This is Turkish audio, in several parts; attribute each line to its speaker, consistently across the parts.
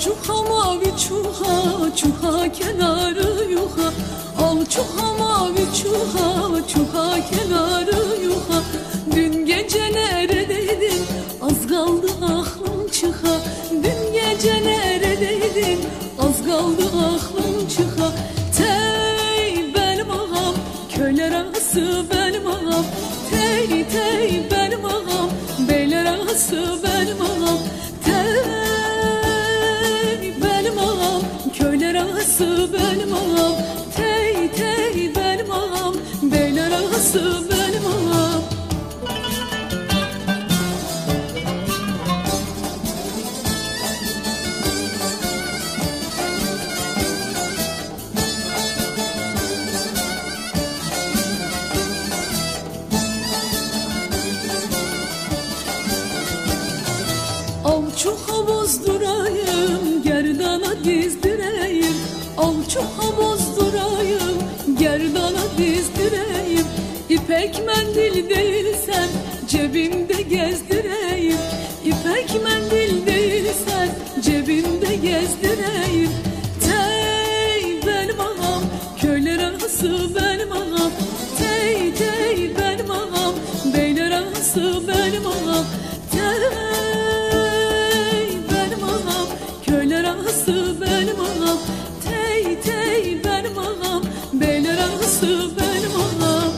Speaker 1: çuha mavi çuha, çuha kenarı yuha. Al çuha mavi çuha, çuha kenarı yuha. Dün gece neredeydin, az kaldı aklım çıha. Dün gece neredeydin, az kaldı aklım çıha. Tey benim ağam, köyler arası benim ağam. Tey tey benim ağam, beyler arası benim ağam. Tey benim ağam, köyler arası benim ağam. Tey tey benim ağam, beyler arası benim ağam. Al çuha bozdurayım, gerdana dizdireyim. Al çuha bozdurayım, gerdana dizdireyim. İpek mendil değilsen cebimde gezdireyim. İpek mendil değilsen cebimde gezdireyim. Tey benim ağam, köyler arası benim ağam. Tey tey benim ağam, beyler arası benim ağam. Tey benim ağam, köyler arası benim ağam. Tey tey benim ağam, beyler arası benim ağam.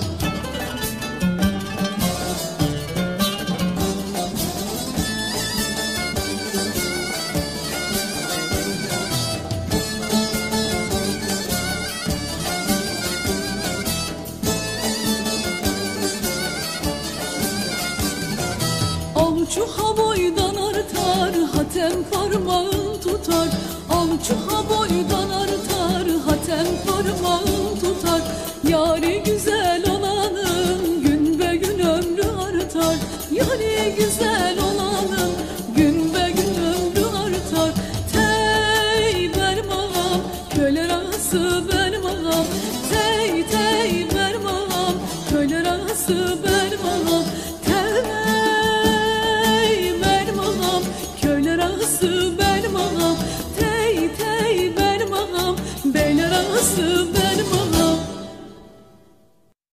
Speaker 1: Çuha boydan artar, hatem parmağın tutar. Al çuha boydan artar, hatem parmağın tutar. Yari güzel olanın gün be gün ömrü artar. Yari güzel olanın gün be gün ömrü artar. Tey benim ağam, köyler arası benim ağam. Tey tey benim ağam, köyler arası benim ağam.